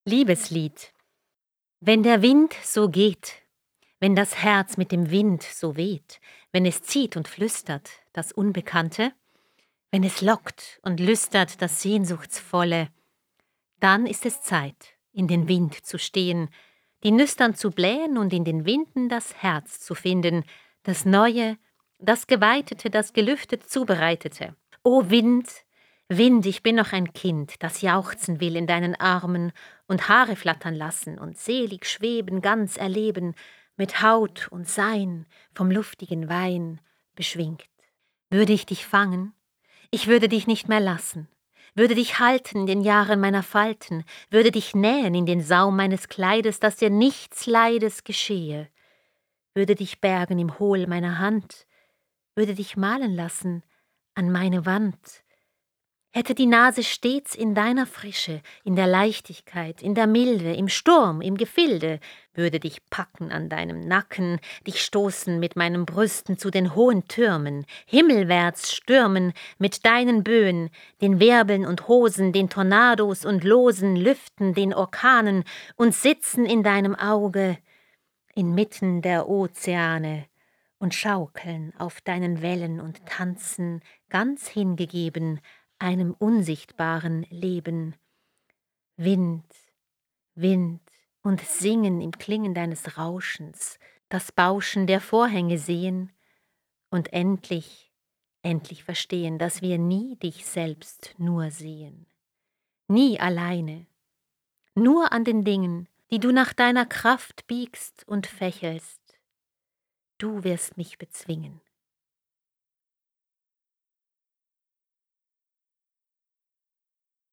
Liebeslied. Wenn der Wind so geht, wenn das Herz mit dem Wind so weht, wenn es zieht und flüstert, das Unbekannte, wenn es lockt und lüstert, das Sehnsuchtsvolle, dann ist es Zeit, in den Wind zu stehen, die Nüstern zu blähen und in den Winden das Herz zu finden, das Neue, das Geweitete, das gelüftet Zubereitete. O Wind, Wind, ich bin noch ein Kind, das jauchzen will in deinen Armen und Haare flattern lassen und selig schweben, ganz erleben, mit Haut und Sein vom luftigen Wein beschwingt. Würde ich dich fangen, ich würde dich nicht mehr lassen, würde dich halten in den Jahren meiner Falten, würde dich nähen in den Saum meines Kleides, dass dir nichts Leides geschehe, würde dich bergen im Hohl meiner Hand, würde dich malen lassen an meine Wand, hätte die Nase stets in deiner Frische, in der Leichtigkeit, in der Milde, im Sturm, im Gefilde, würde dich packen an deinem Nacken, dich stoßen mit meinen Brüsten zu den hohen Türmen, himmelwärts stürmen mit deinen Böen, den Wirbeln und Hosen, den Tornados und losen Lüften, den Orkanen und sitzen in deinem Auge, inmitten der Ozeane, und schaukeln auf deinen Wellen und tanzen, ganz hingegeben, einem unsichtbaren Leben. Wind, Wind und singen im Klingen deines Rauschens, das Bauschen der Vorhänge sehen und endlich verstehen, dass wir nie dich selbst nur sehen. Nie alleine, nur an den Dingen, die du nach deiner Kraft biegst und fächelst. Du wirst mich bezwingen.